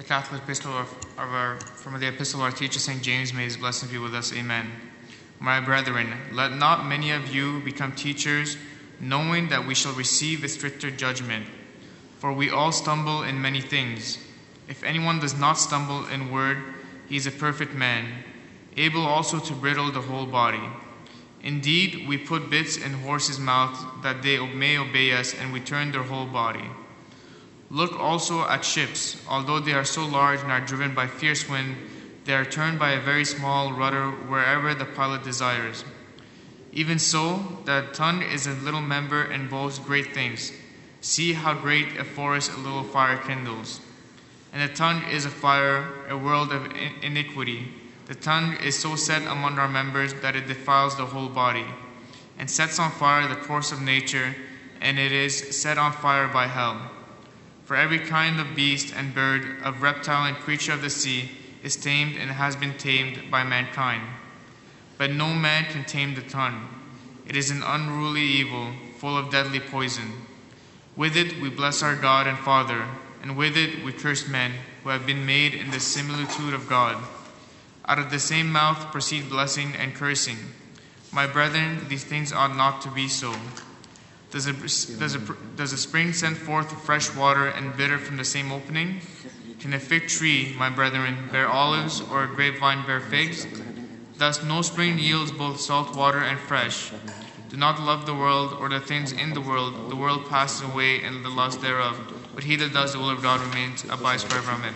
The Catholic epistle from the epistle of our teacher St. James, may his blessing be with us. Amen. My brethren, let not many of you become teachers, knowing that we shall receive a stricter judgment. For we all stumble in many things. If anyone does not stumble in word, he is a perfect man, able also to bridle the whole body. Indeed, we put bits in horses' mouths that they may obey us, and we turn their whole body. Look also at ships. Although they are so large and are driven by fierce wind, they are turned by a very small rudder wherever the pilot desires. Even so, the tongue is a little member and boasts great things. See how great a forest a little fire kindles. And the tongue is a fire, a world of iniquity. The tongue is so set among our members that it defiles the whole body, and sets on fire the course of nature, and it is set on fire by hell. For every kind of beast and bird, of reptile and creature of the sea, is tamed and has been tamed by mankind. But no man can tame the tongue. It is an unruly evil, full of deadly poison. With it we bless our God and Father, and with it we curse men who have been made in the similitude of God. Out of the same mouth proceed blessing and cursing. My brethren, these things ought not to be so. Does a spring send forth fresh water and bitter from the same opening? Can a fig tree, my brethren, bear olives, or a grapevine bear figs? Thus no spring yields both salt water and fresh. Do not love the world or the things in the world. The world passes away and the lust thereof. But he that does the will of God abides forever. Amen.